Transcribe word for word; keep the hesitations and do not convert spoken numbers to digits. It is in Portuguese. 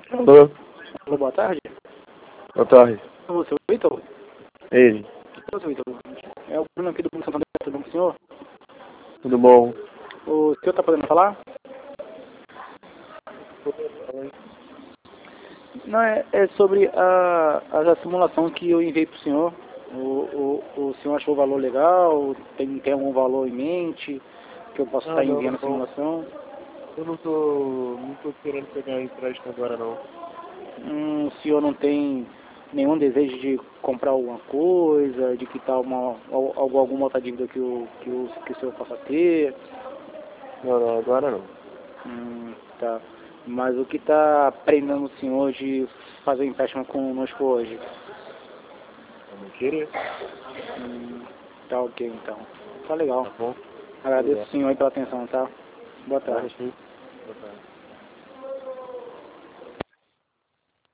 Alô? Alô, boa tarde. Boa tarde. É você, o Vitor? Ele. É você, Vitor. É o Bruno aqui do Banco Santander, tudo bom com o senhor? Tudo bom? O senhor tá podendo falar? Não, é, é sobre a, a simulação que eu enviei para o senhor. O, o, o senhor achou o valor legal? Tem, tem algum valor em mente que eu posso Ah, estar não, enviando a não. simulação? Eu não tô, não tô querendo pegar empréstimo agora, não. Hum, o senhor não tem nenhum desejo de comprar alguma coisa, de quitar uma, al- algo, alguma outra dívida que o, que, o, que o senhor possa ter? Não, não, agora não. Hum, tá. Mas o que está prendendo o senhor de fazer empréstimo conosco hoje? Eu não querer. Hum, tá ok então. Tá legal. Tá bom? Agradeço o Obrigado. senhor aí pela atenção, tá? Boa Claro, tarde. sim. Boa tarde.